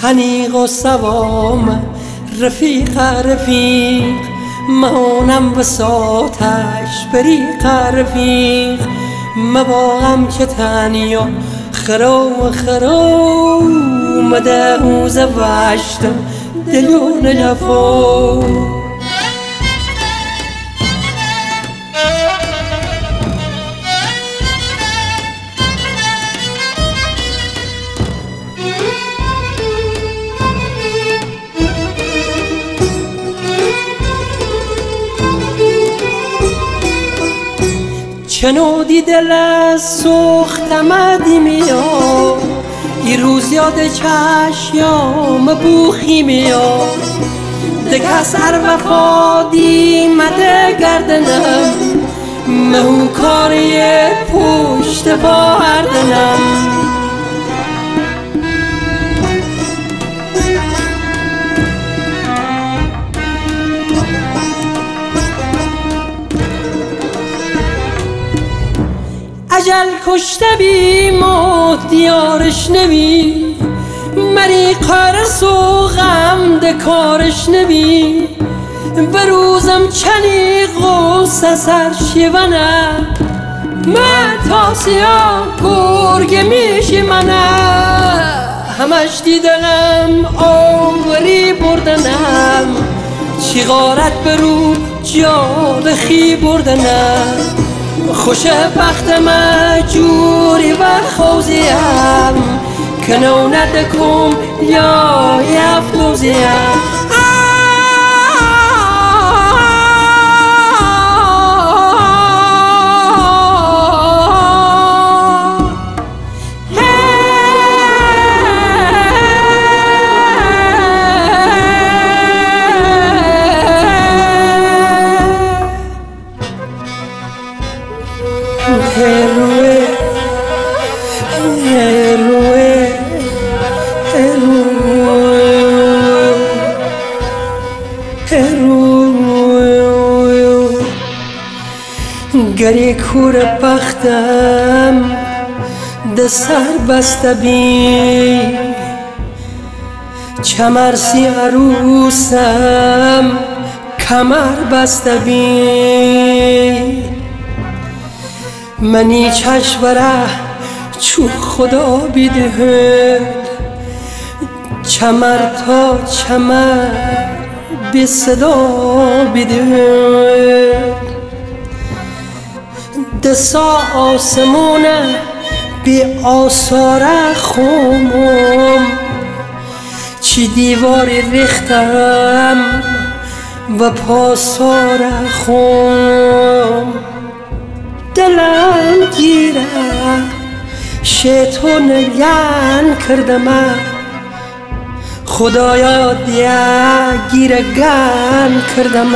حنیق و سوام رفیق رفیق مهونم وساتش بریق رفیق مباغم که تنیا خرو خرو مدهوز وشتم دلون جفو چنودی دل سوختم میاد ای روز یاد چشیام بوخی میاد دکس هر وفا دیمده گردنم مهو کاری پشت پا هردنم اجل کشته بی موت دیارش نبی مری قرص و غم دکارش نبی بروزم چنی غصه سر شیونه من تاسیا گرگ میشی منه همش دیدنم آوری بردنم چی غارت برو جال خی بردنم خوش بختم جوری و خوزیم کنو ندکم یا یفتوزیم گری کور بختم ده سر بسته بی چمرسی عروسم کمر بسته بی منی چشوره چو خدا بیده چمر تا چمر بی صدا بیده دسا آسمونه بی آثاره خومم چی دیواری ریختم و پاساره خوم دلم گیره شیطون لعن کردم خدایا دیه گیره گن کردم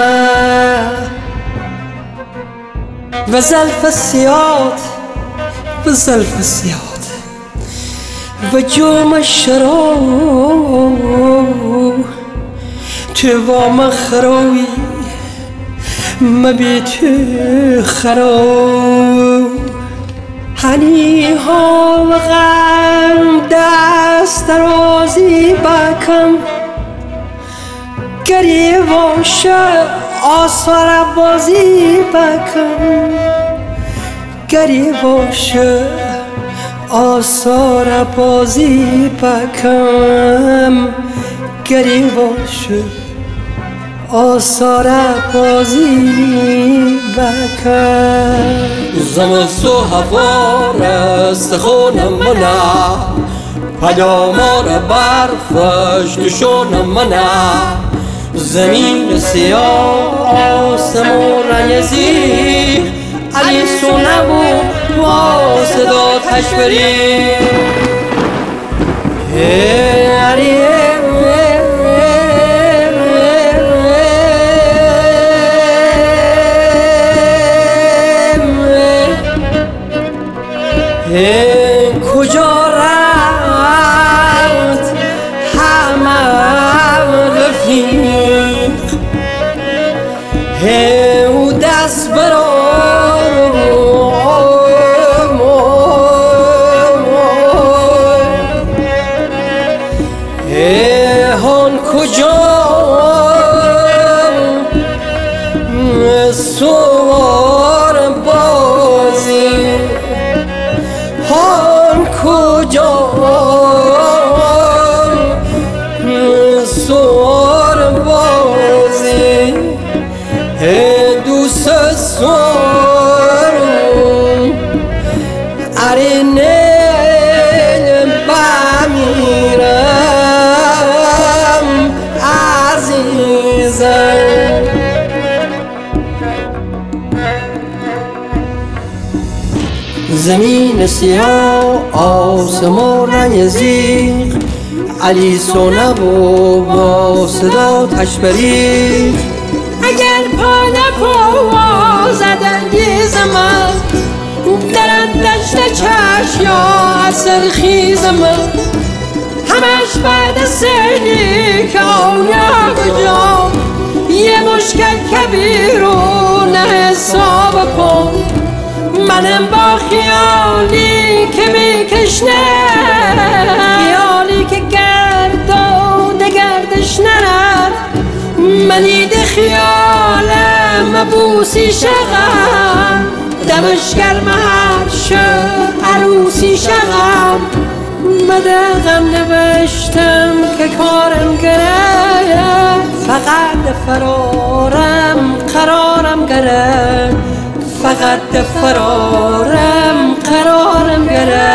و زلف سیاد و زلف سیاد و جام شراب تو وام خروی مبی تو خراب هنی ها و غم دست درازی بکم گریواش آثار بازی بکن گریواش آثار بازی بکم گریواش آثار بازی بکم زمست و هوا رست خونم منه پیامار برفش نشونم منه زمین سیاه آسمون رنگزی علی سونمو با صدا تشبری کجا رفت همه رفیق او دست برام زمین سیاه آسمان رنگ زیغ علی سونب و با صدا تشبریق اگر پا زدنگیز من در دشت چشم یا اثر خیز من همش بعد سیلی که آیا بجا یه مشکل کبیر رو نه حساب کن منم با خیالی که میکشنه خیالی که گرد و دگردش نرد منید خیالم مبوسی شغم دمش گرم هر شب عروسی شغم مدقم نوشتم که کارم گرفت فقط فرارم قرارم گرفت فقط فرارم قرارم گرفت